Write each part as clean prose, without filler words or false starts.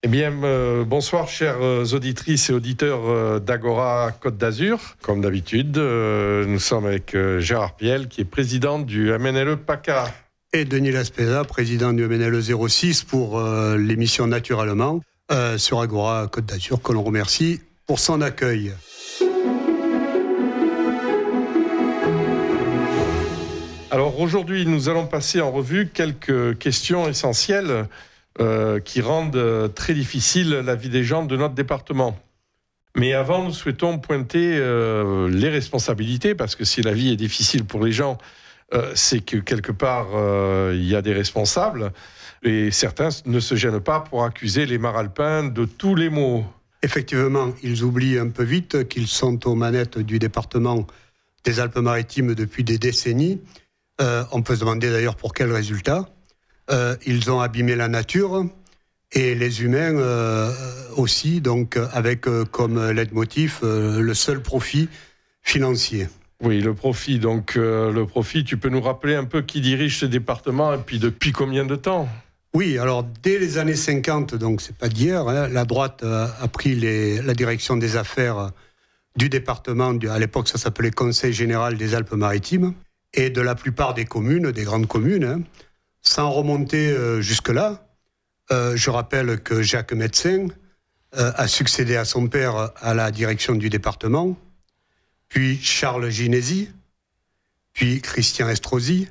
Eh bien, bonsoir chères auditrices et auditeurs d'Agora Côte d'Azur. Comme d'habitude, nous sommes avec Gérard Piel, qui est président du MNLE PACA. Et Denis Laspeza, président du MNLE 06 pour l'émission Naturellement sur Agora Côte d'Azur, que l'on remercie pour son accueil. Alors aujourd'hui, nous allons passer en revue quelques questions essentielles qui rendent très difficile la vie des gens de notre département. Mais avant, nous souhaitons pointer les responsabilités, parce que si la vie est difficile pour les gens, c'est que quelque part, il y a des responsables, et certains ne se gênent pas pour accuser les Maralpins de tous les maux. Effectivement, ils oublient un peu vite qu'ils sont aux manettes du département des Alpes-Maritimes depuis des décennies. On peut se demander d'ailleurs pour quels résultats. Ils ont abîmé la nature et les humains aussi, donc avec comme leitmotiv le seul profit financier. Oui, le profit. Donc le profit, tu peux nous rappeler un peu qui dirige ce département et puis depuis combien de temps ? Oui, alors dès les années 50, donc c'est pas d'hier, la droite a pris la direction des affaires du département, à l'époque ça s'appelait Conseil général des Alpes-Maritimes, et de la plupart des communes, des grandes communes, sans remonter jusque-là. Je rappelle que Jacques Médecin a succédé à son père à la direction du département, puis Charles Ginesi, puis Christian Estrosi,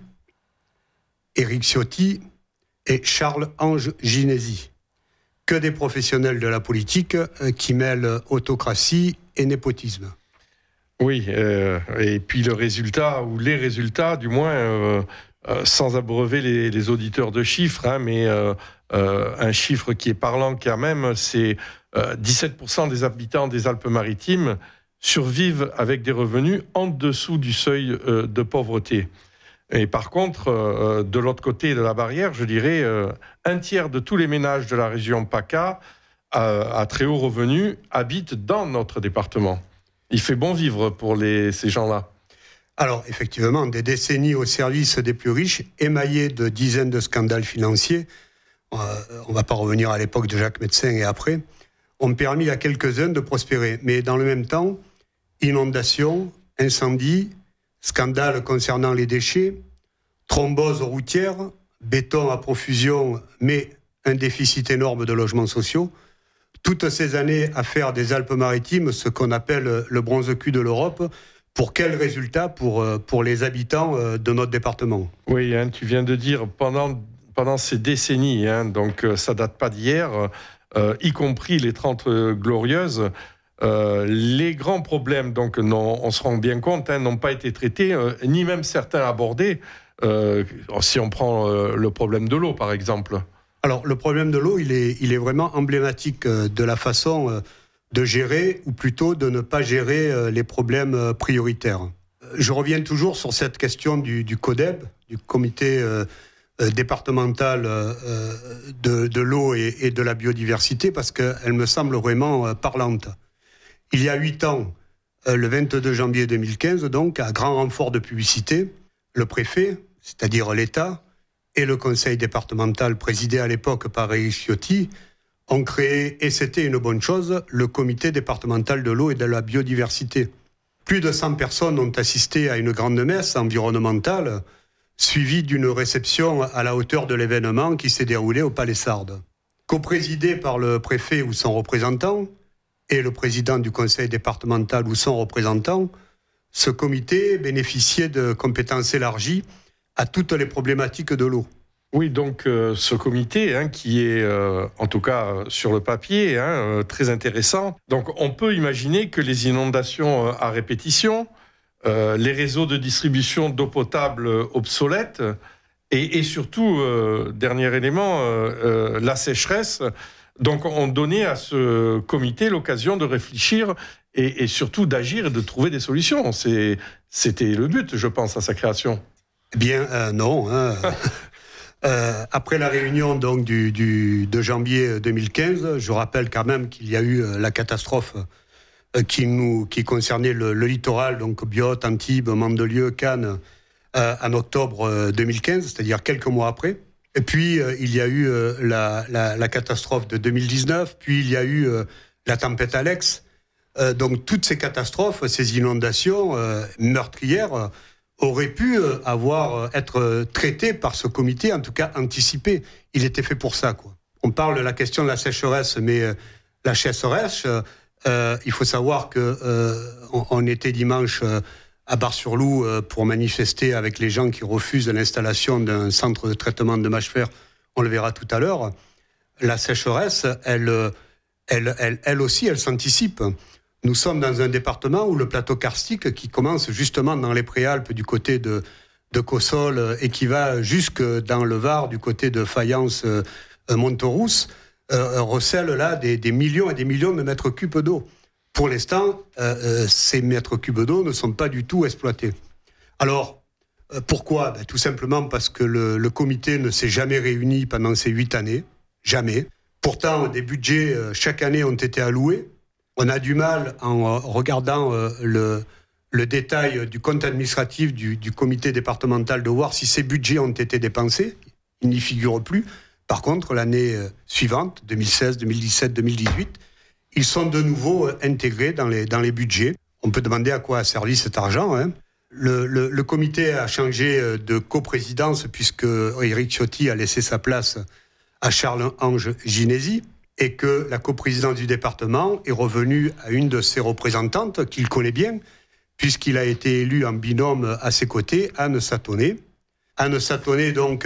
Éric Ciotti et Charles-Ange Ginesi. Que des professionnels de la politique qui mêlent autocratie et népotisme. Oui, et puis le résultat, ou les résultats du moins, sans abreuver les auditeurs de chiffres, mais un chiffre qui est parlant quand même, c'est 17% des habitants des Alpes-Maritimes survivent avec des revenus en dessous du seuil de pauvreté. Et par contre, de l'autre côté de la barrière, je dirais, un tiers de tous les ménages de la région PACA à très haut revenu habitent dans notre département. Il fait bon vivre pour ces gens-là. Alors, effectivement, des décennies au service des plus riches, émaillées de dizaines de scandales financiers, on ne va pas revenir à l'époque de Jacques Médecin et après, ont permis à quelques-uns de prospérer. Mais dans le même temps, inondations, incendies, scandales concernant les déchets, thromboses routières, béton à profusion, mais un déficit énorme de logements sociaux. Toutes ces années à faire des Alpes-Maritimes ce qu'on appelle le bronze-cul de l'Europe. Pour quel résultat pour les habitants de notre département ? Oui, tu viens de dire pendant ces décennies, donc ça date pas d'hier, y compris les 30 glorieuses, les grands problèmes, donc on se rend bien compte, n'ont pas été traités, ni même certains abordés. Si on prend le problème de l'eau, par exemple. Alors, le problème de l'eau, il est vraiment emblématique de la façon de gérer, ou plutôt de ne pas gérer les problèmes prioritaires. Je reviens toujours sur cette question du CODEB, du comité départemental de l'eau et de la biodiversité, parce qu'elle me semble vraiment parlante. Il y a 8 ans, le 22 janvier 2015, donc, à grand renfort de publicité, le préfet, c'est-à-dire l'État, et le conseil départemental, présidé à l'époque par Éric Ciotti, ont créé, et c'était une bonne chose, le comité départemental de l'eau et de la biodiversité. Plus de 100 personnes ont assisté à une grande messe environnementale, suivie d'une réception à la hauteur de l'événement qui s'est déroulé au Palais Sardes. Co-présidé par le préfet ou son représentant, et le président du conseil départemental ou son représentant, ce comité bénéficiait de compétences élargies à toutes les problématiques de l'eau. Oui, donc ce comité, qui est, en tout cas sur le papier, très intéressant. Donc on peut imaginer que les inondations à répétition, les réseaux de distribution d'eau potable obsolètes, et surtout, dernier élément, la sécheresse, donc ont donné à ce comité l'occasion de réfléchir et surtout d'agir et de trouver des solutions. C'était le but, je pense, à sa création. Eh bien, non. Après la réunion donc, de janvier 2015, je rappelle quand même qu'il y a eu la catastrophe qui concernait le littoral, donc Biot, Antibes, Mandelieu, Cannes, en octobre 2015, c'est-à-dire quelques mois après. Et puis, il y a eu la catastrophe de 2019, puis il y a eu la tempête Alex. Donc, toutes ces catastrophes, ces inondations meurtrières auraient pu être traitées par ce comité, en tout cas anticipées. Il était fait pour ça, quoi. On parle de la question de la sécheresse, mais la sécheresse, il faut savoir qu'on était dimanche à Bar-sur-Loup pour manifester avec les gens qui refusent l'installation d'un centre de traitement de mâche-fer. On le verra tout à l'heure. La sécheresse, elle aussi, elle s'anticipe. Nous sommes dans un département où le plateau karstique, qui commence justement dans les Préalpes du côté de Cossol et qui va jusque dans le Var du côté de Fayence, Monterousse, recèle là des millions et des millions de mètres cubes d'eau. Pour l'instant, ces mètres cubes d'eau ne sont pas du tout exploités. Alors, pourquoi ? Tout simplement parce que le comité ne s'est jamais réuni pendant ces 8 années. Jamais. Pourtant, des budgets chaque année ont été alloués. On a du mal, en regardant le détail du compte administratif du comité départemental, de voir si ces budgets ont été dépensés. Ils n'y figurent plus. Par contre, l'année suivante, 2016, 2017, 2018, ils sont de nouveau intégrés dans les budgets. On peut demander à quoi a servi cet argent. Hein. Le comité a changé de coprésidence puisque Éric Ciotti a laissé sa place à Charles-Ange Ginesi et que la coprésidence du département est revenue à une de ses représentantes qu'il connaît bien puisqu'il a été élu en binôme à ses côtés, Anne Satonnet. Anne Satonnet, donc,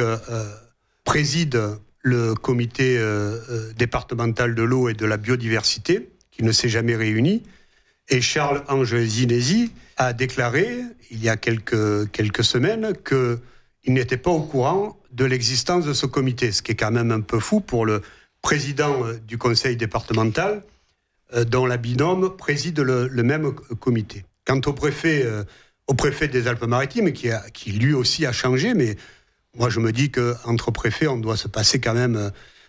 préside le comité départemental de l'eau et de la biodiversité, qui ne s'est jamais réuni. Et Charles-Ange Ginesi a déclaré, il y a quelques semaines, qu'il n'était pas au courant de l'existence de ce comité, ce qui est quand même un peu fou pour le président du conseil départemental, dont la binôme préside le même comité. Quant au préfet des Alpes-Maritimes, qui lui aussi a changé, mais moi, je me dis qu'entre préfets, on doit se passer quand même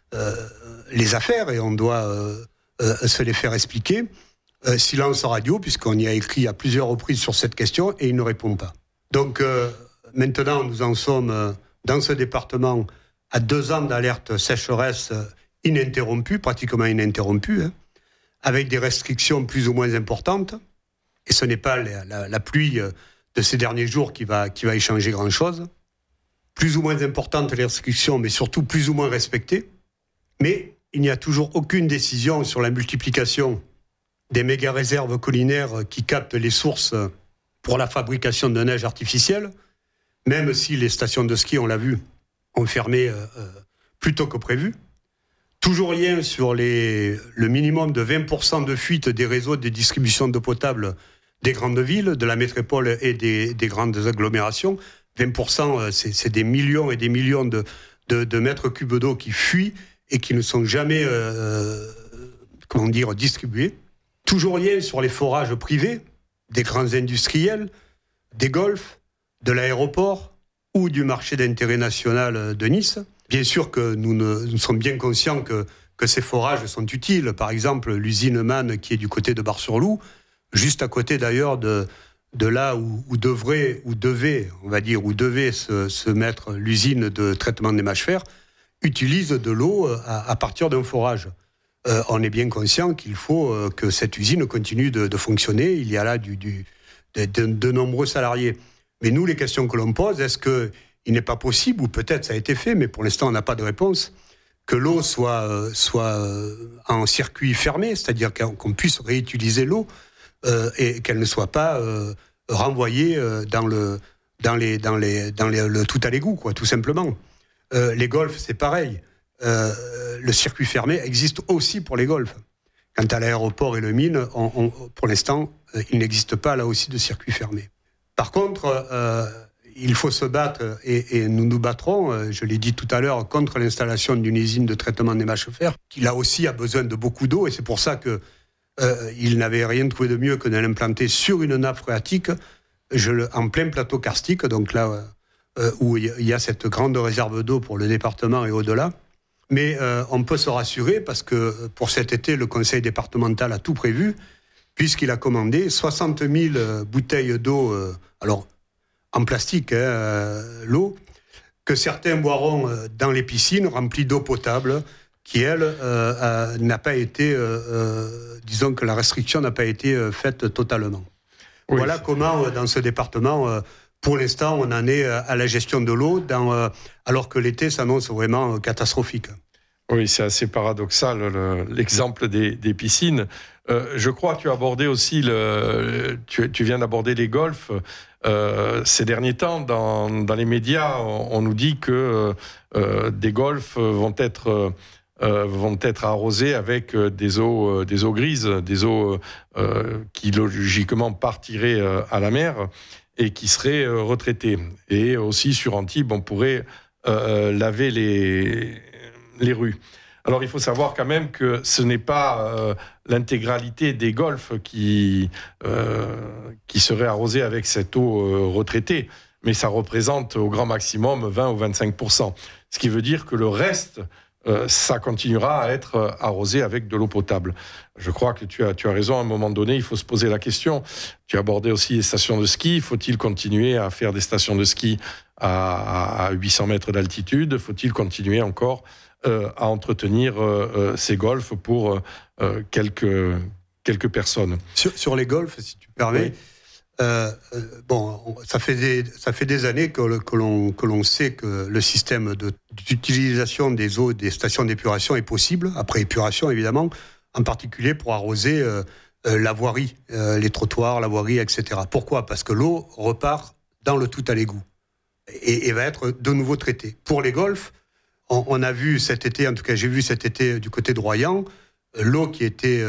les affaires et on doit se les faire expliquer. Silence radio, puisqu'on y a écrit à plusieurs reprises sur cette question et il ne répond pas. Donc, maintenant, nous en sommes dans ce département à 2 ans d'alerte sécheresse ininterrompue, pratiquement ininterrompue, hein, avec des restrictions plus ou moins importantes. Et ce n'est pas la pluie de ces derniers jours qui va y changer grand-chose. Plus ou moins importantes les restrictions, mais surtout plus ou moins respectées. Mais il n'y a toujours aucune décision sur la multiplication des méga-réserves collinaires qui captent les sources pour la fabrication de neige artificielle, même si les stations de ski, on l'a vu, ont fermé plus tôt que prévu. Toujours rien sur le minimum de 20% de fuite des réseaux de distribution d'eau potable des grandes villes, de la métropole et des grandes agglomérations. 20%, c'est des millions et des millions de mètres cubes d'eau qui fuient et qui ne sont jamais distribués. Toujours rien sur les forages privés des grands industriels, des golfs, de l'aéroport ou du marché d'intérêt national de Nice. Bien sûr que nous sommes bien conscients que ces forages sont utiles. Par exemple, l'usine MAN qui est du côté de Bar-sur-Loup, juste à côté d'ailleurs de là où devait se mettre l'usine de traitement des mâches-fer, utilise de l'eau à partir d'un forage. On est bien conscient qu'il faut que cette usine continue de fonctionner. Il y a là de nombreux salariés. Mais nous, les questions que l'on pose, est-ce qu'il n'est pas possible, ou peut-être ça a été fait, mais pour l'instant on n'a pas de réponse, que l'eau soit en circuit fermé, c'est-à-dire qu'on puisse réutiliser l'eau et qu'elle ne soit pas renvoyée dans le tout à l'égout, quoi, tout simplement. Les golfs, c'est pareil. Le circuit fermé existe aussi pour les golfs. Quant à l'aéroport et le mine, pour l'instant, il n'existe pas là aussi de circuit fermé. Par contre, il faut se battre, et nous nous battrons, je l'ai dit tout à l'heure, contre l'installation d'une usine de traitement des mâches-fer, qui là aussi a besoin de beaucoup d'eau, et c'est pour ça qu'il n'avait rien trouvé de mieux que de l'implanter sur une nappe phréatique, en plein plateau karstique, donc là où il y a cette grande réserve d'eau pour le département et au-delà. Mais on peut se rassurer parce que pour cet été, le conseil départemental a tout prévu, puisqu'il a commandé 60 000 bouteilles d'eau, alors en plastique, l'eau, que certains boiront dans les piscines remplies d'eau potable, qui, elle, n'a pas été, disons que la restriction n'a pas été faite totalement. Oui. Voilà comment, dans ce département, pour l'instant, on en est à la gestion de l'eau, alors que l'été s'annonce vraiment catastrophique. Oui, c'est assez paradoxal, l'exemple des piscines. Je crois que tu as abordé aussi, tu viens d'aborder les golfs. Ces derniers temps, dans les médias, on nous dit que des golfs vont être arrosés avec des eaux grises, des eaux qui logiquement partiraient à la mer et qui seraient retraitées. Et aussi sur Antibes, on pourrait laver les rues. Alors il faut savoir quand même que ce n'est pas l'intégralité des golfs qui serait arrosée avec cette eau retraitée, mais ça représente au grand maximum 20 ou 25%. Ce qui veut dire que le reste, ça continuera à être arrosé avec de l'eau potable. Je crois que tu as raison, à un moment donné, il faut se poser la question. Tu as abordé aussi les stations de ski. Faut-il continuer à faire des stations de ski à 800 mètres d'altitude ? Faut-il continuer encore à entretenir ces golfs pour quelques personnes. Sur les golfs, si tu permets, oui. Ça fait des années que l'on sait que le système d'utilisation des eaux des stations d'épuration est possible, après épuration évidemment, en particulier pour arroser la voirie, les trottoirs, la voirie, etc. Pourquoi ? Parce que l'eau repart dans le tout à l'égout et va être de nouveau traitée. Pour les golfs, on a vu cet été, en tout cas j'ai vu cet été du côté de Royan, l'eau qui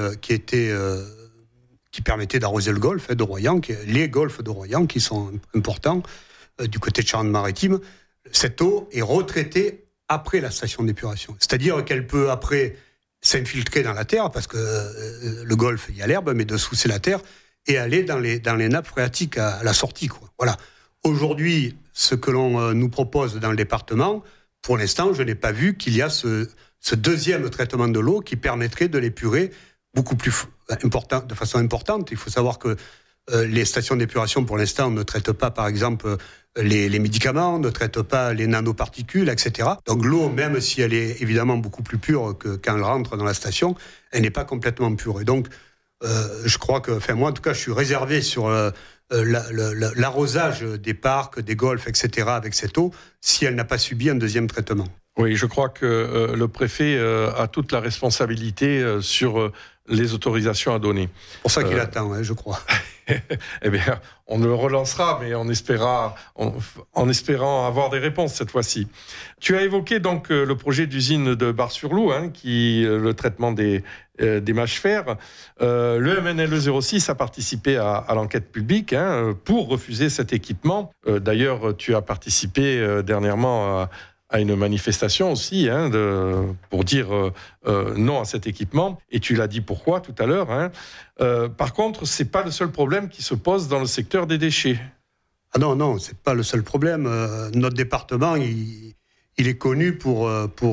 permettait d'arroser le golfe de Royan, les golfs de Royan qui sont importants du côté de Charente-Maritime. Cette eau est retraitée après la station d'épuration. C'est-à-dire qu'elle peut après s'infiltrer dans la terre, parce que le golfe, il y a l'herbe, mais dessous c'est la terre, et aller dans les nappes phréatiques à la sortie, quoi. Voilà. Aujourd'hui, ce que l'on nous propose dans le département, pour l'instant, je n'ai pas vu qu'il y a ce deuxième traitement de l'eau qui permettrait de l'épurer beaucoup plus de façon importante. Il faut savoir que les stations d'épuration, pour l'instant, ne traitent pas, par exemple, les médicaments, ne traitent pas les nanoparticules, etc. Donc l'eau, même si elle est évidemment beaucoup plus pure que quand elle rentre dans la station, elle n'est pas complètement pure. Et donc, je crois que, moi, en tout cas, je suis réservé sur l'arrosage des parcs, des golfs, etc., avec cette eau, si elle n'a pas subi un deuxième traitement. Oui, je crois que le préfet a toute la responsabilité sur les autorisations à donner. C'est pour ça qu'il attend, je crois. Eh bien, on le relancera, mais en espérant avoir des réponses cette fois-ci. Tu as évoqué donc le projet d'usine de Bar-sur-Loup, le traitement des mâches-fer. Le MNLE 06 a participé à l'enquête publique pour refuser cet équipement. D'ailleurs, tu as participé dernièrement à une manifestation aussi pour dire non à cet équipement. Et tu l'as dit pourquoi tout à l'heure. Par contre, ce n'est pas le seul problème qui se pose dans le secteur des déchets. Ah non, ce n'est pas le seul problème. Notre département, il est connu pour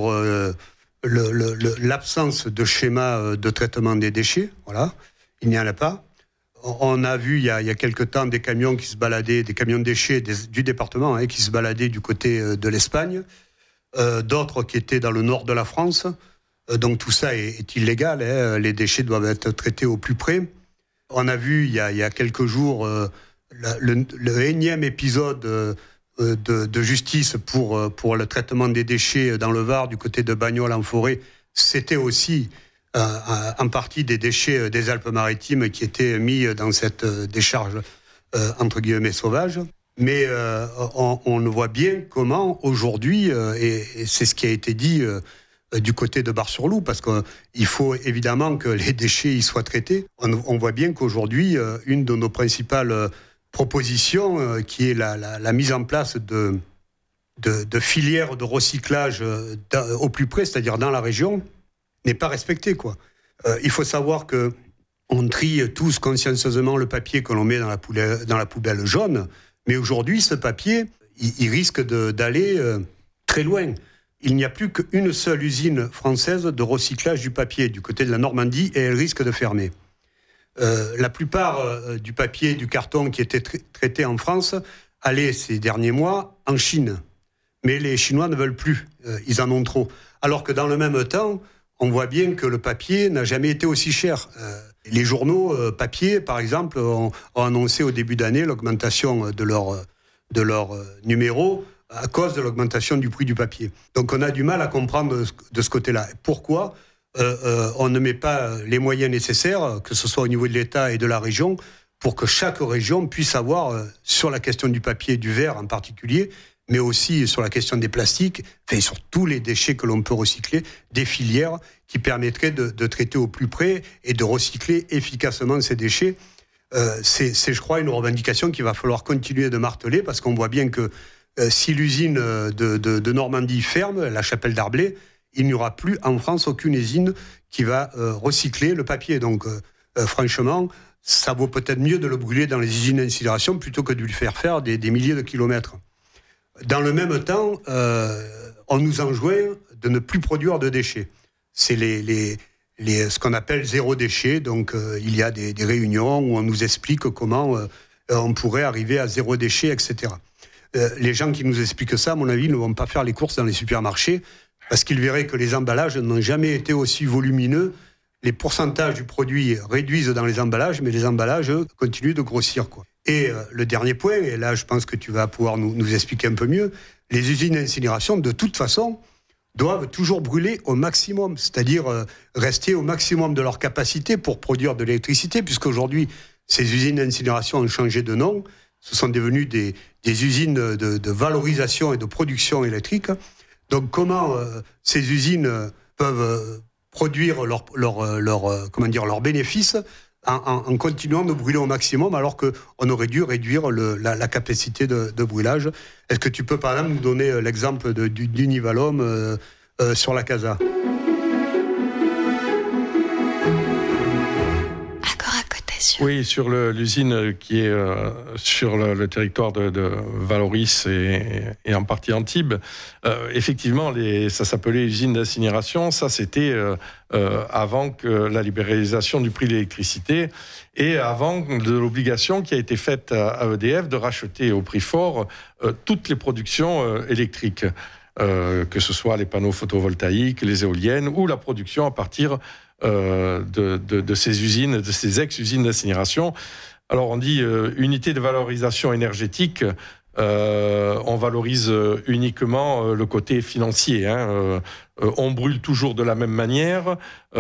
l'absence de schéma de traitement des déchets. Voilà. Il n'y en a pas. On a vu il y a quelque temps des camions qui se baladaient, des camions de déchets du département qui se baladaient du côté de l'Espagne, d'autres qui étaient dans le nord de la France. Donc tout ça est illégal. Les déchets doivent être traités au plus près. On a vu il y a quelques jours le énième épisode de justice pour le traitement des déchets dans le Var, du côté de Bagnols en forêt. C'était aussi en partie des déchets des Alpes-Maritimes qui étaient mis dans cette décharge entre guillemets sauvage. Mais on voit bien comment aujourd'hui, et c'est ce qui a été dit du côté de Bar-sur-Loup, parce qu'il faut évidemment que les déchets y soient traités. On voit bien qu'aujourd'hui, une de nos principales propositions, qui est la mise en place de filières de recyclage au plus près, c'est-à-dire dans la région, n'est pas respectée, quoi. Il faut savoir que on trie tous consciencieusement le papier que l'on met dans la poubelle jaune, mais aujourd'hui, ce papier, il risque d'aller très loin. Il n'y a plus qu'une seule usine française de recyclage du papier du côté de la Normandie et elle risque de fermer. La plupart du papier, du carton qui était traité en France allait ces derniers mois en Chine. mais les Chinois ne veulent plus. Ils en ont trop. Alors que dans le même temps, on voit bien que le papier n'a jamais été aussi cher. Les journaux papier, par exemple, ont annoncé au début d'année l'augmentation de leur numéro à cause de l'augmentation du prix du papier. Donc on a du mal à comprendre de ce côté-là. Pourquoi on ne met pas les moyens nécessaires, que ce soit au niveau de l'État et de la région, pour que chaque région puisse avoir, sur la question du papier et du verre en particulier, mais aussi sur la question des plastiques, et sur tous les déchets que l'on peut recycler, des filières qui permettraient de traiter au plus près et de recycler efficacement ces déchets. C'est, je crois, une revendication qu'il va falloir continuer de marteler, parce qu'on voit bien que si l'usine de Normandie ferme, la Chapelle d'Arblay, il n'y aura plus en France aucune usine qui va recycler le papier. Donc, franchement, ça vaut peut-être mieux de le brûler dans les usines d'incinération plutôt que de lui faire des milliers de kilomètres. Dans le même temps, on nous enjoint de ne plus produire de déchets. C'est ce qu'on appelle zéro déchet. Donc, il y a des réunions où on nous explique comment on pourrait arriver à zéro déchet, etc. Les gens qui nous expliquent ça, à mon avis, ne vont pas faire les courses dans les supermarchés parce qu'ils verraient que les emballages n'ont jamais été aussi volumineux. Les pourcentages du produit réduisent dans les emballages, mais les emballages continuent de grossir, quoi. Et le dernier point, et là je pense que tu vas pouvoir nous expliquer un peu mieux, les usines d'incinération, de toute façon, doivent toujours brûler au maximum, c'est-à-dire rester au maximum de leur capacité pour produire de l'électricité, puisqu'aujourd'hui, ces usines d'incinération ont changé de nom, ce sont devenues des usines de valorisation et de production électrique. Donc comment ces usines peuvent produire leurs bénéfices en continuant de brûler au maximum, alors qu'on aurait dû réduire la capacité de brûlage. Est-ce que tu peux, par exemple, nous donner l'exemple d'Univalom sur la Casa ? Oui, sur l'usine qui est sur le territoire de Valoris et en partie Antibes, effectivement, ça s'appelait usine d'incinération. Ça, c'était avant que la libéralisation du prix de l'électricité et avant de l'obligation qui a été faite à EDF de racheter au prix fort toutes les productions électriques. Que ce soit les panneaux photovoltaïques, les éoliennes ou la production à partir de ces usines, de ces ex-usines d'incinération. Alors on dit unité de valorisation énergétique, on valorise uniquement le côté financier. On brûle toujours de la même manière,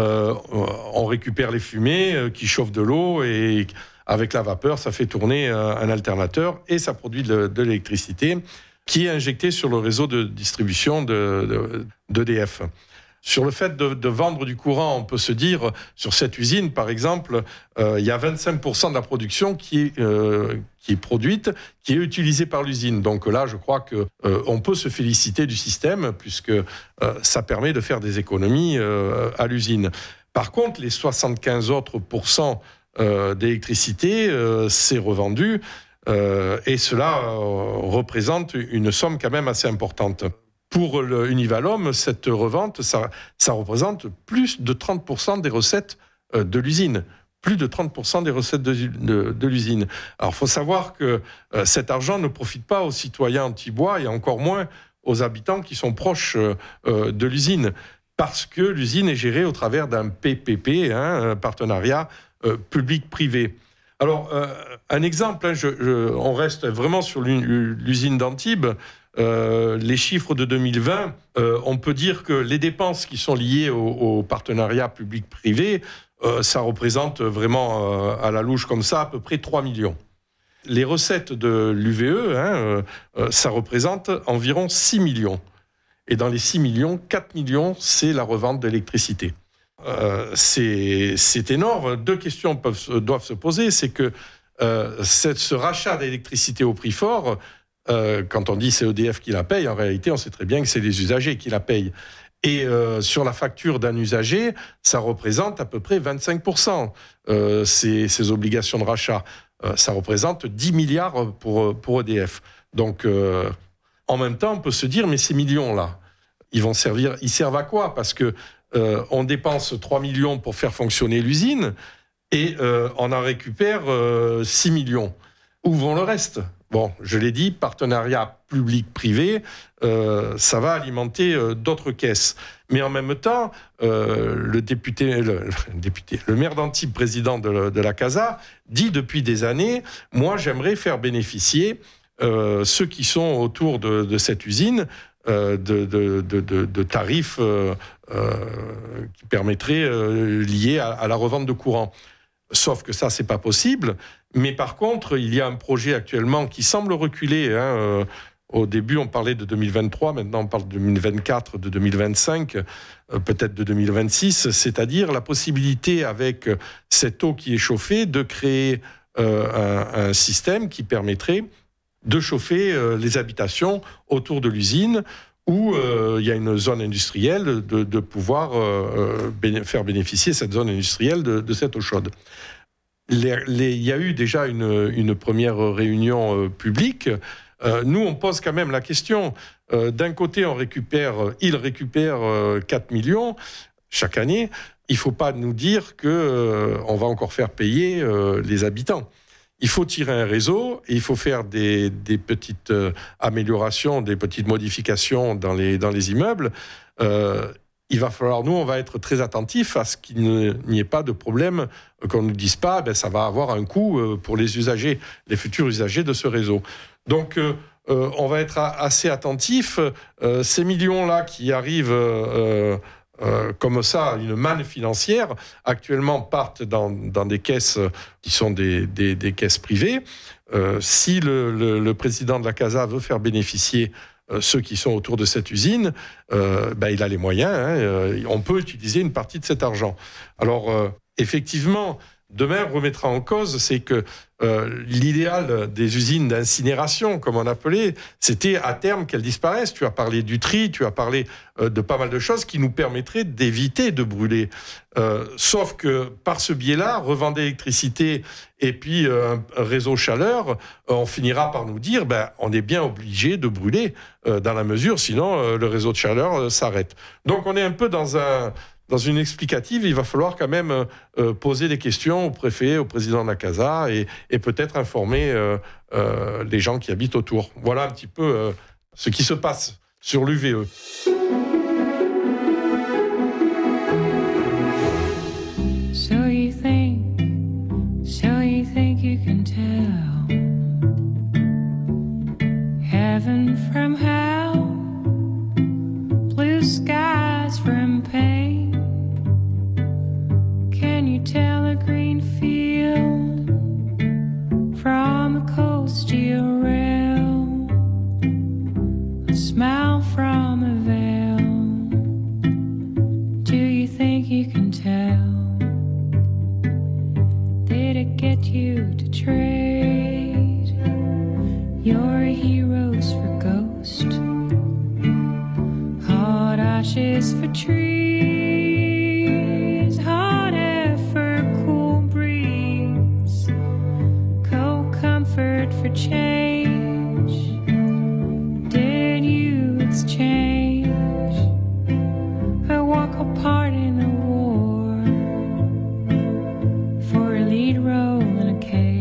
on récupère les fumées qui chauffent de l'eau et avec la vapeur, ça fait tourner un alternateur et ça produit de l'électricité qui est injectée sur le réseau de distribution d'EDF. Sur le fait de vendre du courant, on peut se dire, sur cette usine, par exemple, il y a 25% de la production qui est produite, qui est utilisée par l'usine. Donc là, je crois qu'on peut se féliciter du système, puisque ça permet de faire des économies à l'usine. Par contre, les 75 autres pourcents d'électricité, c'est revendu, et cela représente une somme quand même assez importante. Pour Univalom, cette revente, ça représente plus de 30% des recettes de l'usine. Plus de 30% des recettes de l'usine. Alors, il faut savoir que cet argent ne profite pas aux citoyens antibois et encore moins aux habitants qui sont proches de l'usine, parce que l'usine est gérée au travers d'un PPP, un partenariat public-privé. Alors, un exemple, on reste vraiment sur l'usine d'Antibes. Les chiffres de 2020, on peut dire que les dépenses qui sont liées au partenariat public-privé, ça représente vraiment, à la louche comme ça, à peu près 3 millions. Les recettes de l'UVE, ça représente environ 6 millions. Et dans les 6 millions, 4 millions, c'est la revente d'électricité. C'est énorme. Deux questions doivent se poser. C'est que ce rachat d'électricité au prix fort, quand on dit c'est EDF qui la paye, en réalité, on sait très bien que c'est les usagers qui la payent. Et sur la facture d'un usager, ça représente à peu près 25%, ces obligations de rachat. Ça représente 10 milliards pour EDF. Donc, en même temps, on peut se dire, mais ces millions-là, ils servent à quoi ? Parce que on dépense 3 millions pour faire fonctionner l'usine et on en récupère 6 millions. Où vont le reste ? Bon, je l'ai dit, partenariat public-privé, ça va alimenter d'autres caisses. Mais en même temps, le maire d'Antibes, président de la CASA, dit depuis des années, moi j'aimerais faire bénéficier ceux qui sont autour de cette usine de tarifs qui permettraient, liés à la revente de courant. Sauf que ça, c'est pas possible. Mais par contre, il y a un projet actuellement qui semble reculer. Au début, on parlait de 2023, maintenant on parle de 2024, de 2025, peut-être de 2026, c'est-à-dire la possibilité, avec cette eau qui est chauffée, de créer un système qui permettrait de chauffer les habitations autour de l'usine, où il y a une zone industrielle, de pouvoir faire bénéficier cette zone industrielle de cette eau chaude. Il y a eu déjà une première réunion publique. Nous, on pose quand même la question. D'un côté, il récupère 4 millions chaque année. Il ne faut pas nous dire qu'on va encore faire payer les habitants. Il faut tirer un réseau et il faut faire des petites améliorations, des petites modifications dans les immeubles. Il va falloir, nous, on va être très attentifs à ce qu'il n'y ait pas de problème, qu'on ne nous dise pas, ça va avoir un coût pour les usagers, les futurs usagers de ce réseau. Donc, on va être assez attentifs. Ces millions-là qui arrivent comme ça, une manne financière, actuellement partent dans des caisses qui sont des caisses privées. Si le président de la CASA veut faire bénéficier ceux qui sont autour de cette usine, il a les moyens. On peut utiliser une partie de cet argent. Alors, effectivement, demain remettra en cause, c'est que l'idéal des usines d'incinération, comme on appelait, c'était à terme qu'elles disparaissent. Tu as parlé du tri, tu as parlé de pas mal de choses qui nous permettraient d'éviter de brûler. Sauf que par ce biais-là, revendre l'électricité et puis un réseau chaleur, on finira par nous dire on est bien obligé de brûler dans la mesure, sinon le réseau de chaleur s'arrête. Donc on est un peu dans une explicative. Il va falloir quand même poser des questions au préfet, au président de la CASA et peut-être informer les gens qui habitent autour. Voilà un petit peu ce qui se passe sur l'UVE. So you think you can tell heaven from hell, blue skies from pain? Can you tell a green field from a cold steel rail, a smile from a veil? Do you think you can tell? Did it get you to trade your heroes for ghosts, hot ashes for trees, hot air for cool breeze, cold comfort for change? Did you exchange or walk apart in a war for a lead role in a cage?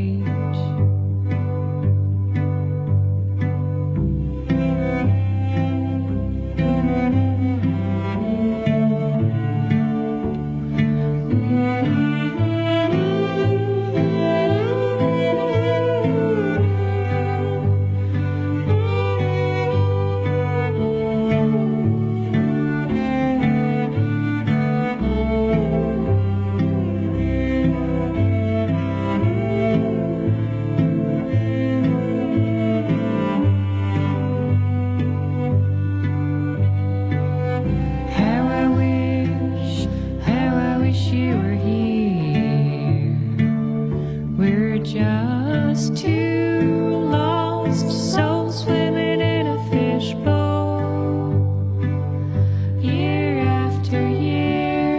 Just two lost souls swimming in a fishbowl, year after year,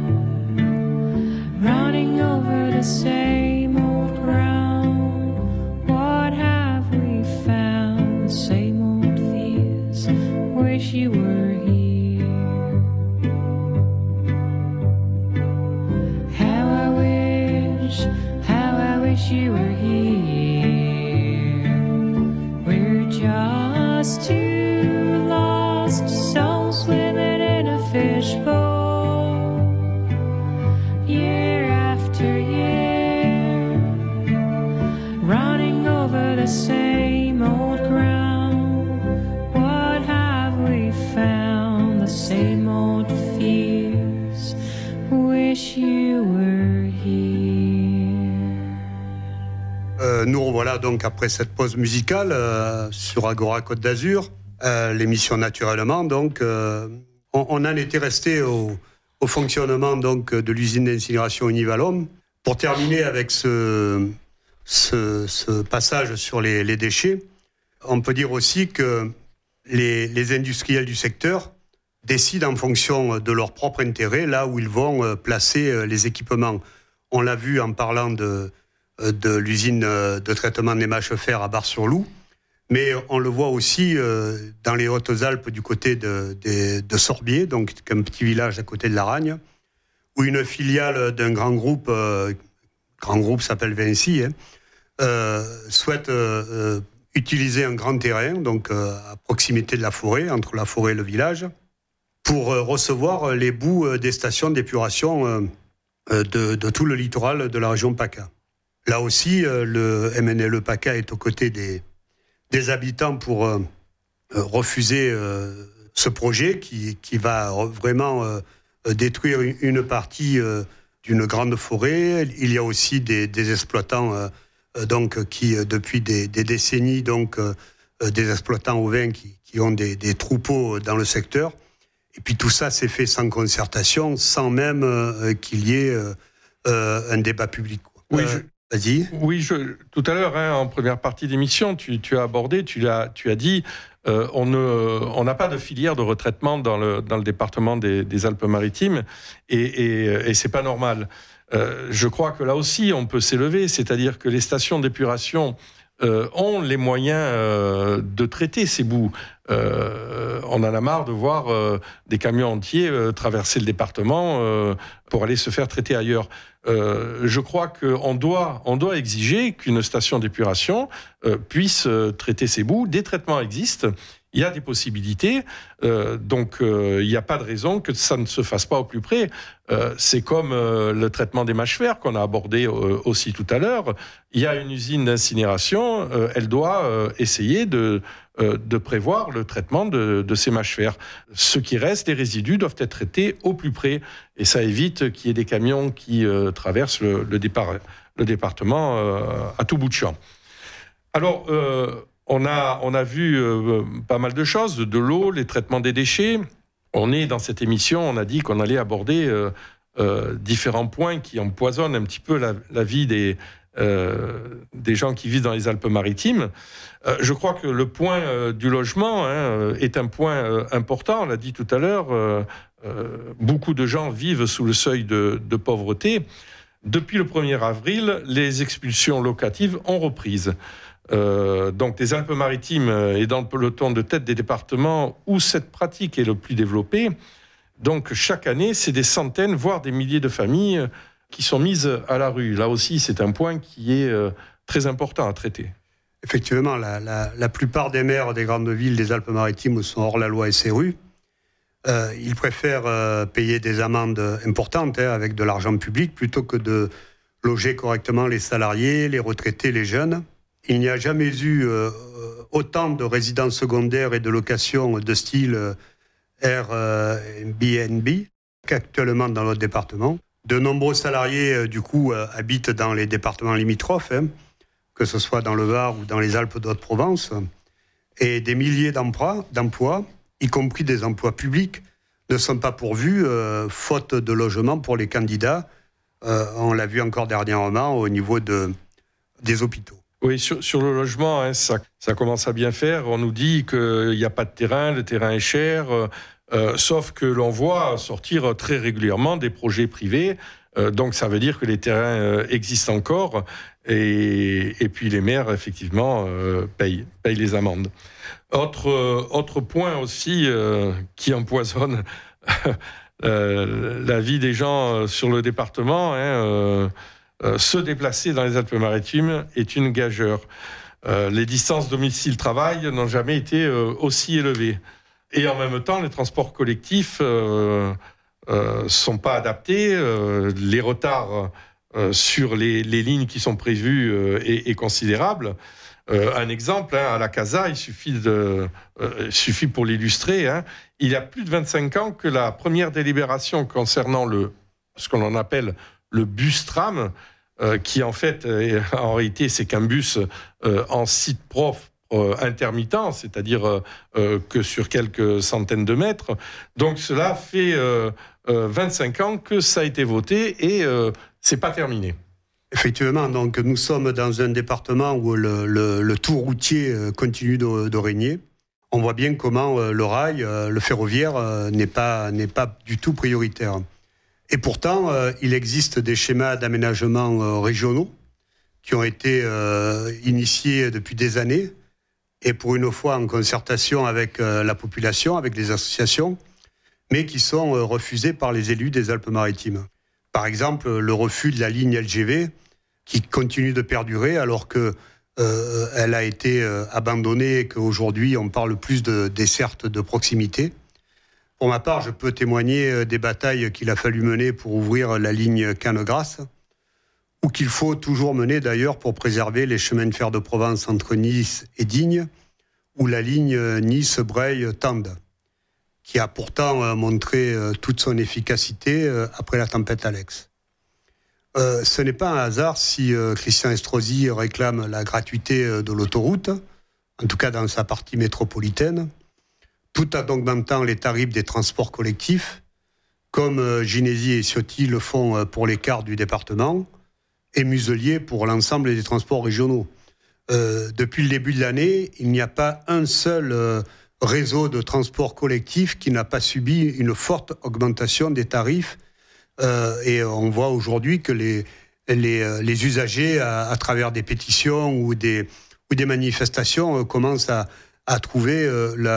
running over the same old ground. What have we found? The same old fears. Wish you were here. How I wish you were here. just two lost souls swimming in a fishbowl, year after year, running over the same old ground. What have we found? The same old fears. Wish you were here. Nous revoilà donc après cette pause musicale sur Agora Côte d'Azur, l'émission naturellement. Donc, on en était resté au fonctionnement donc de l'usine d'incinération Univalom. Pour terminer avec ce passage sur les déchets, on peut dire aussi que les industriels du secteur décident en fonction de leur propre intérêt là où ils vont placer les équipements. On l'a vu en parlant de l'usine de traitement des mâches-fer à Bar-sur-Loup, mais on le voit aussi dans les Hautes-Alpes du côté de Sorbier, donc un petit village à côté de Laragne, où une filiale d'un grand groupe s'appelle Vinci, souhaite utiliser un grand terrain, donc à proximité de la forêt, entre la forêt et le village, pour recevoir les boues des stations d'épuration de tout le littoral de la région PACA. Là aussi, le MNLE PACA est aux côtés des habitants pour refuser ce projet qui va vraiment détruire une partie d'une grande forêt. Il y a aussi des exploitants donc, qui, depuis des décennies, des exploitants ovins qui ont des troupeaux dans le secteur. Et puis tout ça s'est fait sans concertation, sans même qu'il y ait un débat public. Oui, vas-y. Oui, tout à l'heure, en première partie d'émission, tu as abordé, tu as dit, on n'a pas de filière de retraitement dans le département des Alpes-Maritimes, et c'est pas normal. Je crois que là aussi, on peut s'élever, c'est-à-dire que les stations d'épuration ont les moyens de traiter ces boues. On en a marre de voir des camions entiers traverser le département pour aller se faire traiter ailleurs. Je crois qu'on doit exiger qu'une station d'épuration puisse traiter ces boues. Des traitements existent. Il y a des possibilités, donc il n'y a pas de raison que ça ne se fasse pas au plus près. C'est comme le traitement des mâches-fer qu'on a abordé aussi tout à l'heure. Il y a une usine d'incinération, elle doit essayer de prévoir le traitement de ces mâches-fer. Ce qui reste, les résidus doivent être traités au plus près, et ça évite qu'il y ait des camions qui traversent le département à tout bout de champ. Alors, on a vu pas mal de choses, de l'eau, les traitements des déchets. On est dans cette émission, on a dit qu'on allait aborder différents points qui empoisonnent un petit peu la vie des gens qui vivent dans les Alpes-Maritimes. Je crois que le point du logement est un point important, on l'a dit tout à l'heure. Beaucoup de gens vivent sous le seuil de pauvreté. Depuis le 1er avril, les expulsions locatives ont repris. Donc les Alpes-Maritimes est dans le peloton de tête des départements où cette pratique est le plus développée. Donc chaque année, c'est des centaines, voire des milliers de familles qui sont mises à la rue. Là aussi, c'est un point qui est très important à traiter. Effectivement, la plupart des maires des grandes villes des Alpes-Maritimes sont hors la loi SRU. Ils préfèrent payer des amendes importantes avec de l'argent public plutôt que de loger correctement les salariés, les retraités, les jeunes. Il n'y a jamais eu autant de résidences secondaires et de locations de style Airbnb qu'actuellement dans notre département. De nombreux salariés, du coup, habitent dans les départements limitrophes, que ce soit dans le Var ou dans les Alpes de Haute-Provence. Et des milliers d'emplois, y compris des emplois publics, ne sont pas pourvus, faute de logement pour les candidats. On l'a vu encore dernièrement au niveau des hôpitaux. Oui, sur le logement, ça commence à bien faire. On nous dit qu'il n'y a pas de terrain, le terrain est cher, sauf que l'on voit sortir très régulièrement des projets privés. Donc ça veut dire que les terrains existent encore, et puis les maires, effectivement, payent les amendes. Autre point aussi qui empoisonne la vie des gens sur le département, se déplacer dans les Alpes-Maritimes est une gageure. les distances domicile-travail n'ont jamais été aussi élevées. Et en même temps, les transports collectifs sont pas adaptés. Les retards sur les lignes qui sont prévues est considérable. Un exemple, à la Casa, il suffit pour l'illustrer, il y a plus de 25 ans que la première délibération concernant ce qu'on appelle le bus-tram, qui en fait, en réalité, c'est qu'un bus en site propre intermittent, c'est-à-dire que sur quelques centaines de mètres. Donc cela fait 25 ans que ça a été voté et c'est pas terminé. Effectivement, donc nous sommes dans un département où le tout routier continue de régner. On voit bien comment le rail, le ferroviaire n'est pas du tout prioritaire. Et pourtant, il existe des schémas d'aménagement régionaux qui ont été initiés depuis des années et pour une fois en concertation avec la population, avec les associations, mais qui sont refusés par les élus des Alpes-Maritimes. Par exemple, le refus de la ligne LGV qui continue de perdurer alors que elle a été abandonnée et qu'aujourd'hui on parle plus de desserte de proximité. Pour ma part, je peux témoigner des batailles qu'il a fallu mener pour ouvrir la ligne Cannes-Grasse, ou qu'il faut toujours mener d'ailleurs pour préserver les chemins de fer de Provence entre Nice et Digne, ou la ligne Nice-Breil-Tende, qui a pourtant montré toute son efficacité après la tempête Alex. Ce n'est pas un hasard si Christian Estrosi réclame la gratuité de l'autoroute, en tout cas dans sa partie métropolitaine, tout en augmentant les tarifs des transports collectifs, comme Ginesy et Ciotti le font pour les cars du département, et Muselier pour l'ensemble des transports régionaux. Depuis le début de l'année, il n'y a pas un seul réseau de transport collectif qui n'a pas subi une forte augmentation des tarifs. Et on voit aujourd'hui que les usagers, à travers des pétitions ou des manifestations, commencent à trouver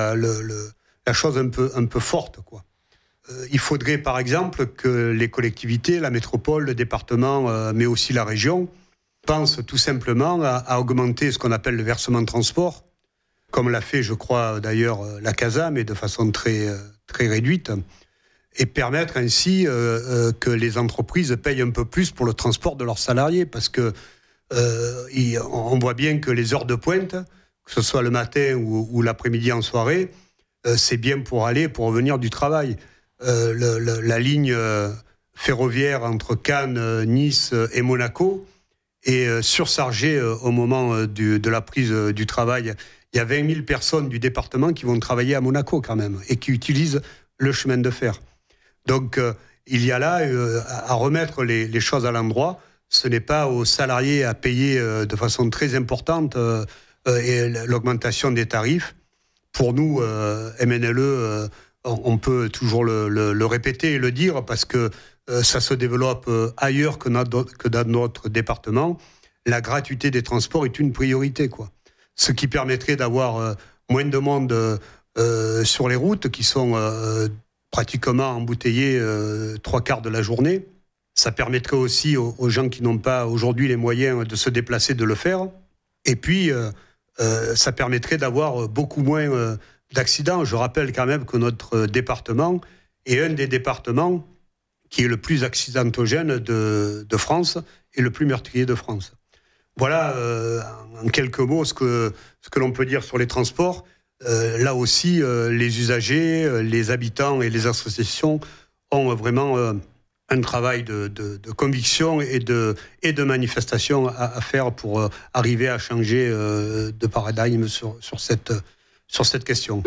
la chose un peu forte, quoi. Il faudrait par exemple que les collectivités, la métropole, le département, mais aussi la région, pensent tout simplement à augmenter ce qu'on appelle le versement de transport, comme l'a fait, je crois, d'ailleurs, la Casa, mais de façon très, très réduite, et permettre ainsi que les entreprises payent un peu plus pour le transport de leurs salariés, parce que on voit bien que les heures de pointe, que ce soit le matin ou l'après-midi en soirée, c'est bien pour revenir du travail. La ligne ferroviaire entre Cannes, Nice et Monaco est surchargée au moment de la prise du travail. Il y a 20 000 personnes du département qui vont travailler à Monaco quand même et qui utilisent le chemin de fer. Donc il y a là à remettre les choses à l'endroit. Ce n'est pas aux salariés à payer de façon très importante et l'augmentation des tarifs. Pour nous, MNLE, on peut toujours le répéter et le dire parce que ça se développe ailleurs que dans notre département. La gratuité des transports est une priorité, quoi. Ce qui permettrait d'avoir moins de monde sur les routes qui sont pratiquement embouteillées 3/4 de la journée. Ça permettrait aussi aux gens qui n'ont pas aujourd'hui les moyens de se déplacer de le faire. Et puis, ça permettrait d'avoir beaucoup moins d'accidents. Je rappelle quand même que notre département est un des départements qui est le plus accidentogène de France et le plus meurtrier de France. Voilà, en quelques mots, ce que l'on peut dire sur les transports. Là aussi, les usagers, les habitants et les associations ont vraiment un travail de conviction et de manifestation à faire pour arriver à changer de paradigme sur cette question.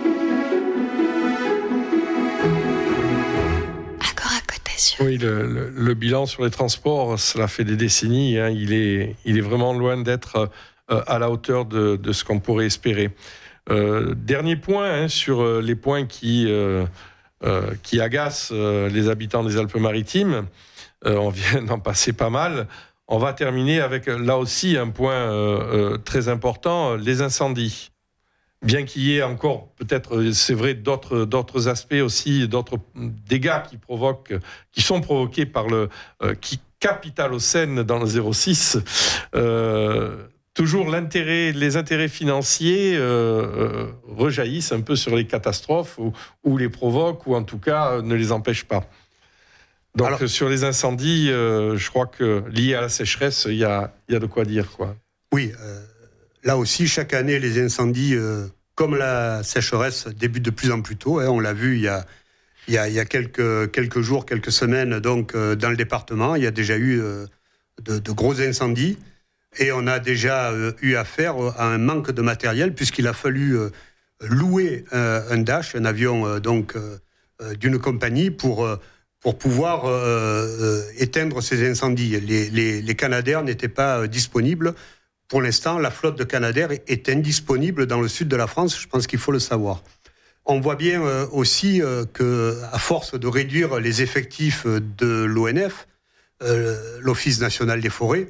Oui, le bilan sur les transports, cela fait des décennies. Il est vraiment loin d'être à la hauteur de ce qu'on pourrait espérer. Dernier point sur les points qui agacent les habitants des Alpes-Maritimes. On vient d'en passer pas mal. On va terminer avec, là aussi, un point très important, les incendies. Bien qu'il y ait encore, peut-être, c'est vrai, d'autres aspects aussi, d'autres dégâts qui sont provoqués par le Capitalocène dans le 06. toujours les intérêts financiers rejaillissent un peu sur les catastrophes ou les provoquent, ou en tout cas ne les empêchent pas. Donc alors, sur les incendies, je crois que liés à la sécheresse, il y a de quoi dire, quoi. Oui, là aussi, chaque année, les incendies, comme la sécheresse, débutent de plus en plus tôt. On l'a vu il y a quelques jours, quelques semaines, donc dans le département, il y a déjà eu de gros incendies. Et on a déjà eu affaire à un manque de matériel, puisqu'il a fallu louer un Dash, un avion d'une compagnie, pour pouvoir éteindre ces incendies. Les Canadair n'étaient pas disponibles. Pour l'instant, la flotte de Canadair est indisponible dans le sud de la France, je pense qu'il faut le savoir. On voit bien aussi qu'à force de réduire les effectifs de l'ONF, l'Office national des forêts,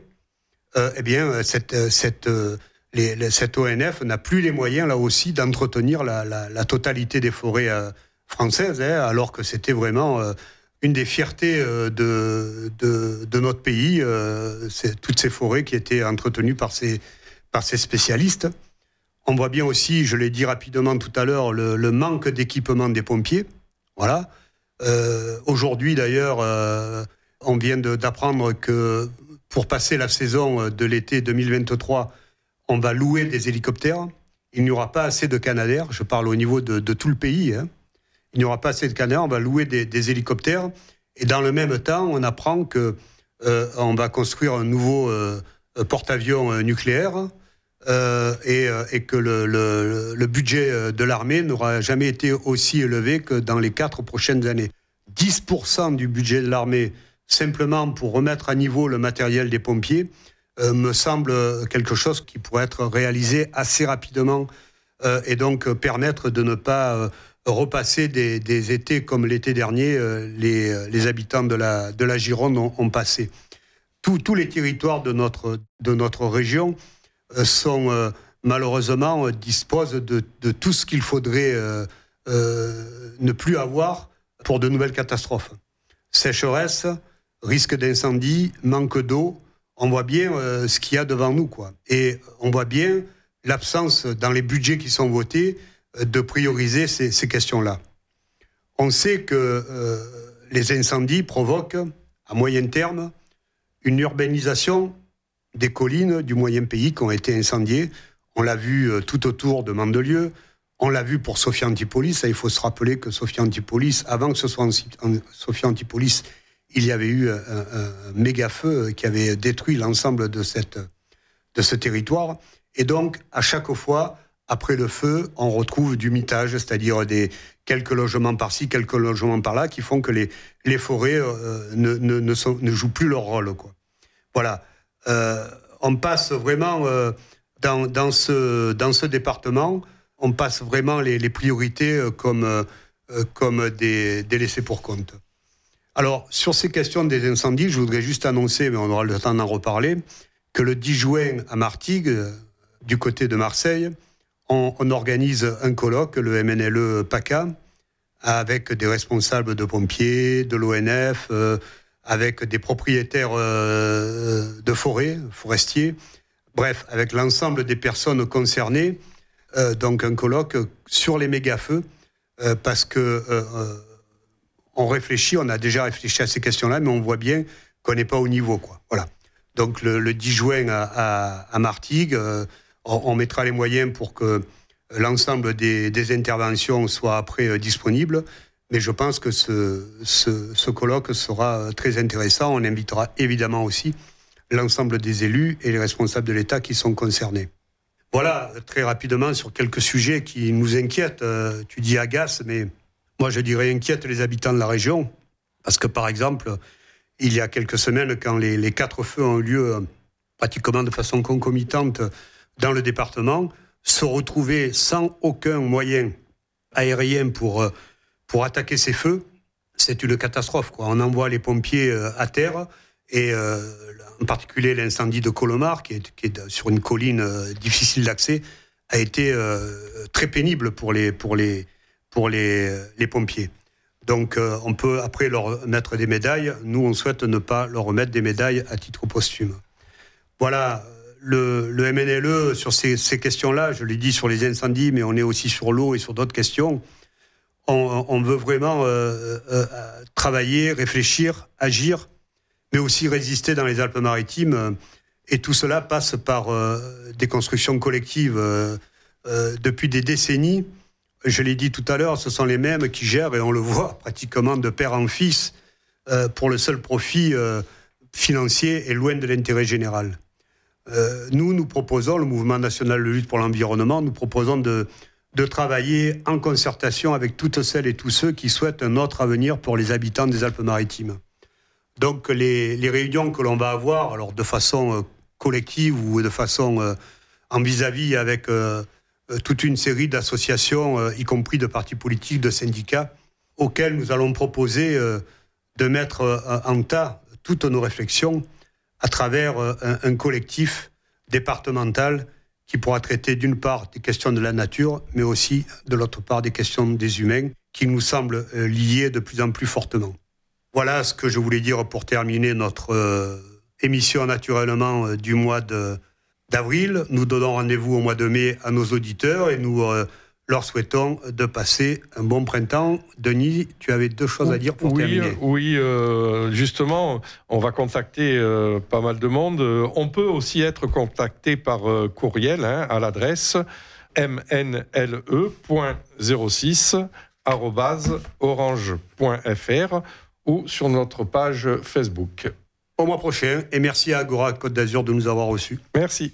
cette ONF n'a plus les moyens, là aussi, d'entretenir la totalité des forêts françaises, alors que c'était vraiment une des fiertés de notre pays, c'est toutes ces forêts qui étaient entretenues par ces spécialistes. On voit bien aussi, je l'ai dit rapidement tout à l'heure, le manque d'équipement des pompiers. Voilà. Aujourd'hui, d'ailleurs, on vient d'apprendre que pour passer la saison de l'été 2023, on va louer des hélicoptères. Il n'y aura pas assez de Canadair, je parle au niveau de tout le pays. Il n'y aura pas assez de Canadair, on va louer des hélicoptères. Et dans le même temps, on apprend qu'on va construire un nouveau porte-avions nucléaire et que le budget de l'armée n'aura jamais été aussi élevé que dans les 4 prochaines années. 10% du budget de l'armée, simplement pour remettre à niveau le matériel des pompiers, me semble quelque chose qui pourrait être réalisé assez rapidement et donc permettre de ne pas repasser des étés comme l'été dernier, les habitants de la Gironde ont passé. Tous les territoires de notre région sont malheureusement disposent de tout ce qu'il faudrait ne plus avoir pour de nouvelles catastrophes. Sécheresse, risque d'incendie, manque d'eau, on voit bien ce qu'il y a devant nous, quoi. Et on voit bien l'absence dans les budgets qui sont votés de prioriser ces questions-là. On sait que les incendies provoquent, à moyen terme, une urbanisation des collines du moyen pays qui ont été incendiées. On l'a vu tout autour de Mandelieu, on l'a vu pour Sophia Antipolis. Il faut se rappeler que Sophia Antipolis, avant que ce soit Sophia Antipolis, il y avait eu un méga feu qui avait détruit l'ensemble de ce territoire. Et donc, à chaque fois, après le feu, on retrouve du mitage, c'est-à-dire quelques logements par-ci, quelques logements par-là, qui font que les forêts ne jouent plus leur rôle, quoi. Voilà. On passe vraiment, dans ce département, on passe vraiment les priorités comme des laissés pour compte. Alors, sur ces questions des incendies, je voudrais juste annoncer, mais on aura le temps d'en reparler, que le 10 juin à Martigues, du côté de Marseille, on organise un colloque, le MNLE PACA, avec des responsables de pompiers, de l'ONF, avec des propriétaires de forestiers, bref, avec l'ensemble des personnes concernées. Donc un colloque sur les méga-feux, parce que on a déjà réfléchi à ces questions-là, mais on voit bien qu'on n'est pas au niveau, quoi. Voilà. Donc le 10 juin à Martigues, on mettra les moyens pour que l'ensemble des interventions soient après disponibles. Mais je pense que ce colloque sera très intéressant. On invitera évidemment aussi l'ensemble des élus et les responsables de l'État qui sont concernés. Voilà, très rapidement, sur quelques sujets qui nous inquiètent. Tu dis agace, mais moi je dirais inquiète les habitants de la région. Parce que par exemple, il y a quelques semaines, quand les 4 feux ont eu lieu pratiquement de façon concomitante dans le département, se retrouver sans aucun moyen aérien pour attaquer ces feux, c'est une catastrophe, quoi. On envoie les pompiers à terre, et en particulier l'incendie de Colomar, qui est sur une colline difficile d'accès, a été très pénible pour les pompiers. Donc on peut après leur mettre des médailles. Nous, on souhaite ne pas leur remettre des médailles à titre posthume. Voilà, le MNLE, sur ces questions-là, je l'ai dit sur les incendies, mais on est aussi sur l'eau et sur d'autres questions, on veut vraiment travailler, réfléchir, agir, mais aussi résister dans les Alpes-Maritimes. Et tout cela passe par des constructions collectives. Depuis des décennies, je l'ai dit tout à l'heure, ce sont les mêmes qui gèrent, et on le voit pratiquement de père en fils, pour le seul profit financier et loin de l'intérêt général. Nous proposons, le Mouvement national de lutte pour l'environnement, nous proposons de travailler en concertation avec toutes celles et tous ceux qui souhaitent un autre avenir pour les habitants des Alpes-Maritimes. Donc les réunions que l'on va avoir, alors de façon collective ou de façon en vis-à-vis avec toute une série d'associations, y compris de partis politiques, de syndicats, auxquels nous allons proposer de mettre en tas toutes nos réflexions à travers un collectif départemental qui pourra traiter d'une part des questions de la nature, mais aussi de l'autre part des questions des humains, qui nous semblent liées de plus en plus fortement. Voilà ce que je voulais dire pour terminer notre émission naturellement du mois d'avril. Nous donnons rendez-vous au mois de mai à nos auditeurs et nous leur souhaitons de passer un bon printemps. Denis, tu avais 2 choses à dire pour terminer. Oui, justement, on va contacter pas mal de monde. On peut aussi être contacté par courriel à l'adresse mnle.06@orange.fr ou sur notre page Facebook. Au mois prochain, et merci à Agora Côte d'Azur de nous avoir reçus. Merci.